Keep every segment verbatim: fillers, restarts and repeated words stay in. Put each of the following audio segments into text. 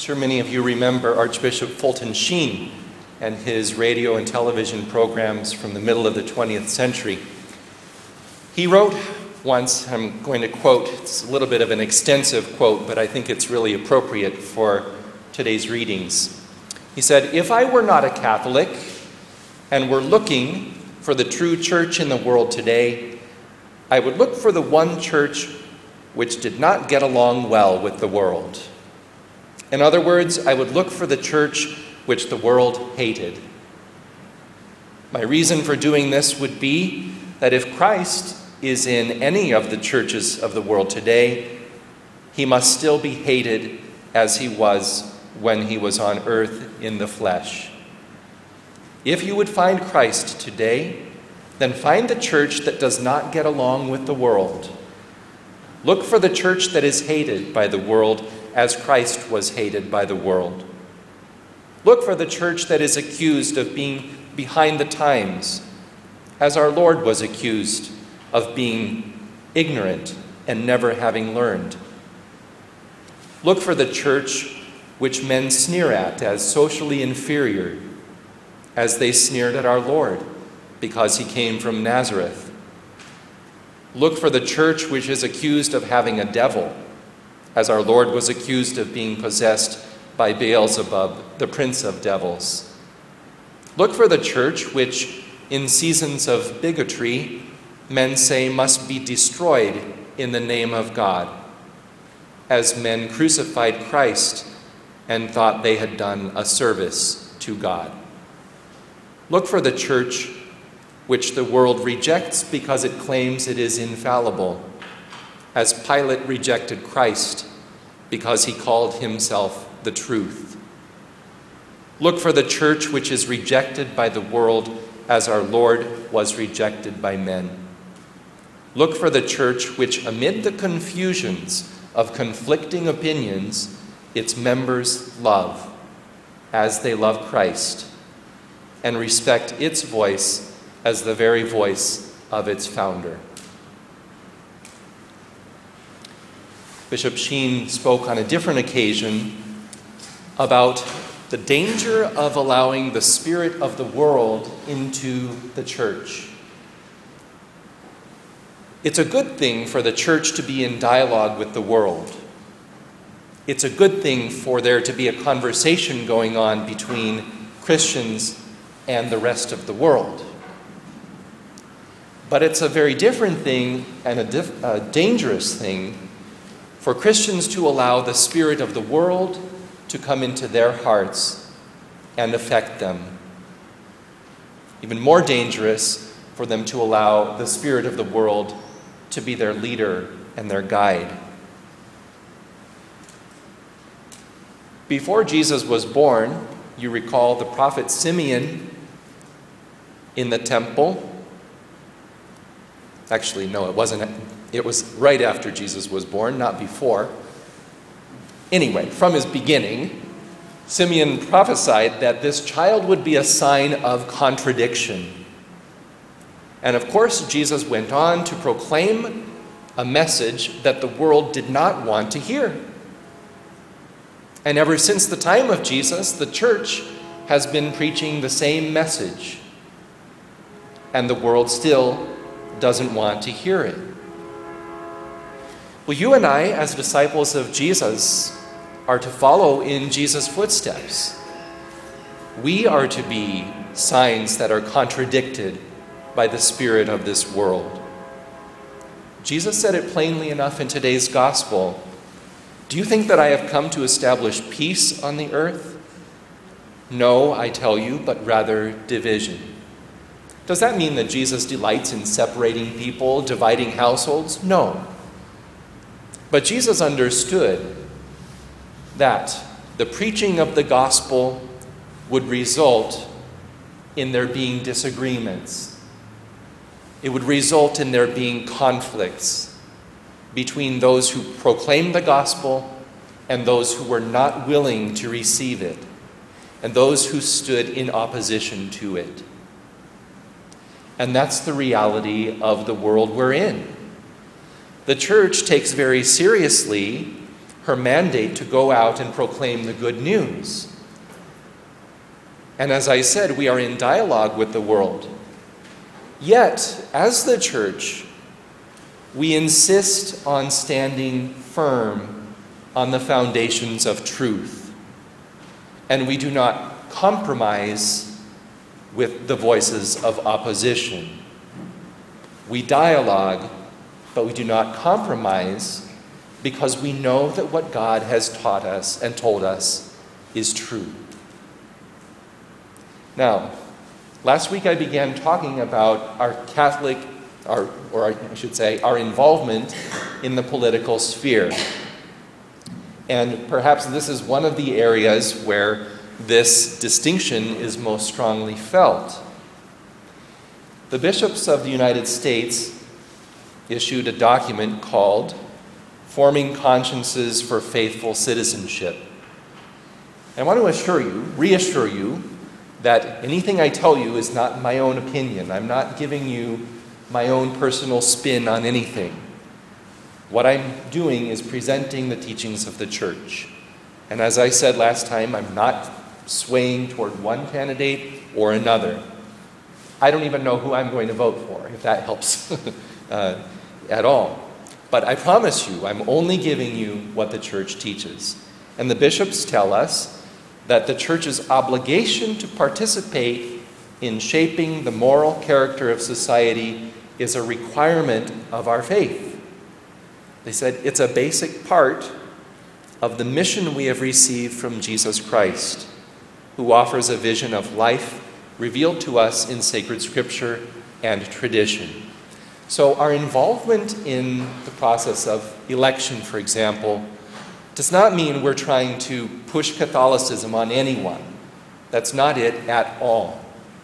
sure many of you remember Archbishop Fulton Sheen and his radio and television programs from the middle of the twentieth century. He wrote once, I'm going to quote, it's a little bit of an extensive quote, but I think it's really appropriate for today's readings. He said, "If I were not a Catholic and were looking for the true church in the world today, I would look for the one church which did not get along well with the world. In other words, I would look for the church which the world hated. My reason for doing this would be that if Christ is in any of the churches of the world today, he must still be hated as he was when he was on earth in the flesh. If you would find Christ today, then find the church that does not get along with the world. Look for the church that is hated by the world as Christ was hated by the world. Look for the church that is accused of being behind the times, as our Lord was accused of being ignorant and never having learned. Look for the church which men sneer at as socially inferior, as they sneered at our Lord because he came from Nazareth. Look for the church which is accused of having a devil, as our Lord was accused of being possessed by Beelzebub, the prince of devils. Look for the church which, in seasons of bigotry, men say must be destroyed in the name of God, as men crucified Christ and thought they had done a service to God. Look for the church which the world rejects because it claims it is infallible, as Pilate rejected Christ because he called himself the truth. Look for the church which is rejected by the world as our Lord was rejected by men. Look for the church which, amid the confusions of conflicting opinions, its members love as they love Christ and respect its voice as the very voice of its founder." Bishop Sheen spoke on a different occasion about the danger of allowing the spirit of the world into the church. It's a good thing for the church to be in dialogue with the world. It's a good thing for there to be a conversation going on between Christians and the rest of the world. But it's a very different thing and a, dif- a dangerous thing for Christians to allow the spirit of the world to come into their hearts and affect them. Even more dangerous for them to allow the spirit of the world to be their leader and their guide. Before Jesus was born, you recall the prophet Simeon in the temple. Actually, no, it wasn't. It was right after Jesus was born, not before. Anyway, from his beginning, Simeon prophesied that this child would be a sign of contradiction. And of course, Jesus went on to proclaim a message that the world did not want to hear. And ever since the time of Jesus, the church has been preaching the same message. And the world still doesn't want to hear it. Well, you and I, as disciples of Jesus, are to follow in Jesus' footsteps. We are to be signs that are contradicted by the spirit of this world. Jesus said it plainly enough in today's gospel. Do you think that I have come to establish peace on the earth? No, I tell you, but rather division. Does that mean that Jesus delights in separating people, dividing households? No. But Jesus understood that the preaching of the gospel would result in there being disagreements. It would result in there being conflicts between those who proclaimed the gospel and those who were not willing to receive it, and those who stood in opposition to it. And that's the reality of the world we're in. The church takes very seriously her mandate to go out and proclaim the good news. And as I said, we are in dialogue with the world. Yet, as the church, we insist on standing firm on the foundations of truth. And we do not compromise with the voices of opposition. We dialogue, but we do not compromise because we know that what God has taught us and told us is true. Now, last week I began talking about our Catholic, our, or I should say, our involvement in the political sphere. And perhaps this is one of the areas where this distinction is most strongly felt. The bishops of the United States issued a document called Forming Consciences for Faithful Citizenship. And I want to assure you, reassure you, that anything I tell you is not my own opinion. I'm not giving you my own personal spin on anything. What I'm doing is presenting the teachings of the church. And as I said last time, I'm not swaying toward one candidate or another. I don't even know who I'm going to vote for, if that helps uh, at all. But I promise you, I'm only giving you what the church teaches. And the bishops tell us that the church's obligation to participate in shaping the moral character of society is a requirement of our faith. They said it's a basic part of the mission we have received from Jesus Christ, who offers a vision of life revealed to us in sacred scripture and tradition. So our involvement in the process of election, for example, does not mean we're trying to push Catholicism on anyone. That's not it at all.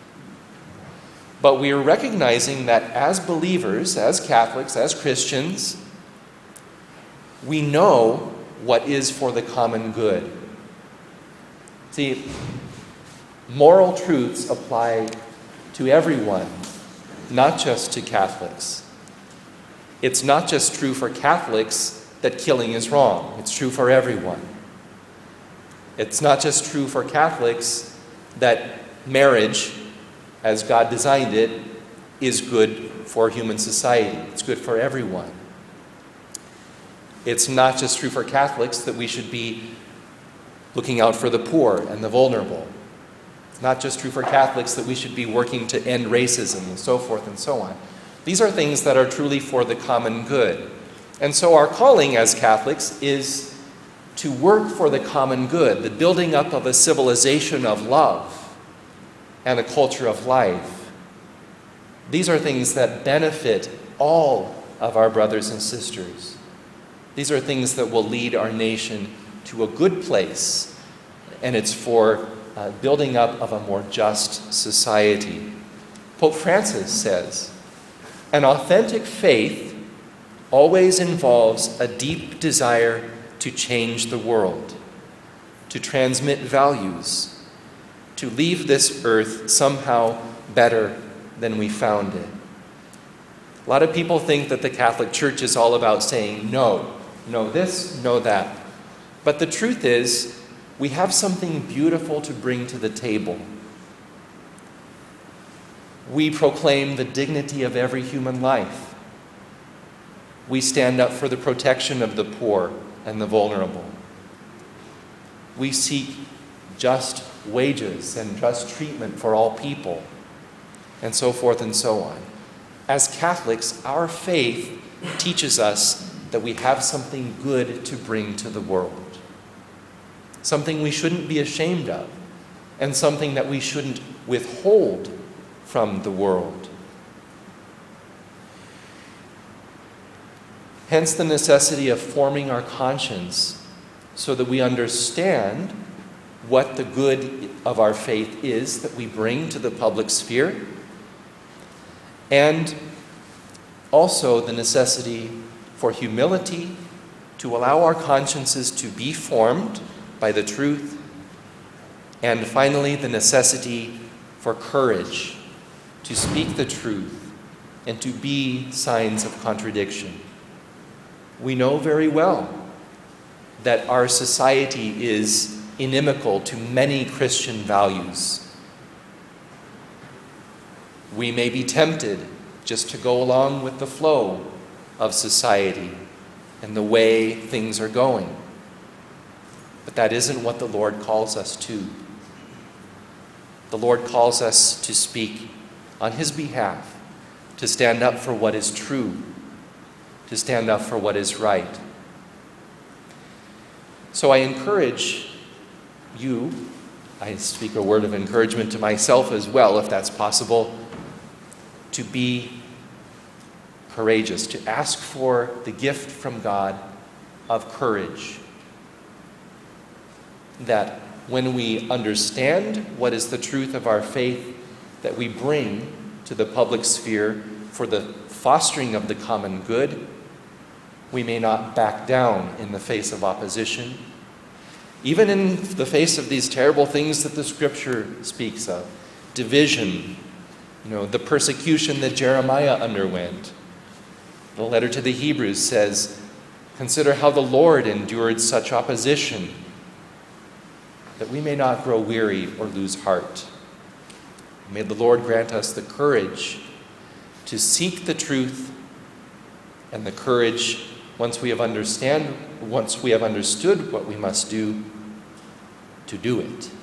But we are recognizing that as believers, as Catholics, as Christians, we know what is for the common good. See, moral truths apply to everyone, not just to Catholics. It's not just true for Catholics that killing is wrong. It's true for everyone. It's not just true for Catholics that marriage, as God designed it, is good for human society. It's good for everyone. It's not just true for Catholics that we should be looking out for the poor and the vulnerable. It's not just true for Catholics that we should be working to end racism and so forth and so on. These are things that are truly for the common good. And so our calling as Catholics is to work for the common good, the building up of a civilization of love and a culture of life. These are things that benefit all of our brothers and sisters. These are things that will lead our nation to a good place, and it's for uh, building up of a more just society. Pope Francis says, an authentic faith always involves a deep desire to change the world, to transmit values, to leave this earth somehow better than we found it. A lot of people think that the Catholic Church is all about saying no, no this, no that. But the truth is, we have something beautiful to bring to the table. We proclaim the dignity of every human life. We stand up for the protection of the poor and the vulnerable. We seek just wages and just treatment for all people, and so forth and so on. As Catholics, our faith teaches us that we have something good to bring to the world, something we shouldn't be ashamed of, and something that we shouldn't withhold from the world. Hence the necessity of forming our conscience so that we understand what the good of our faith is that we bring to the public sphere, and also the necessity for humility to allow our consciences to be formed by the truth, and finally the necessity for courage to speak the truth and to be signs of contradiction. We know very well that our society is inimical to many Christian values. We may be tempted just to go along with the flow of society and the way things are going. But that isn't what the Lord calls us to. The Lord calls us to speak on His behalf, to stand up for what is true, to stand up for what is right. So I encourage you, I speak a word of encouragement to myself as well, if that's possible, to be courageous, to ask for the gift from God of courage. That when we understand what is the truth of our faith that we bring to the public sphere for the fostering of the common good, we may not back down in the face of opposition, even in the face of these terrible things that the Scripture speaks of, division, you know, the persecution that Jeremiah underwent. The letter to the Hebrews says, "Consider how the Lord endured such opposition, that we may not grow weary or lose heart." May the Lord grant us the courage to seek the truth and the courage, once we have understand, once we have understood what we must do, to do it.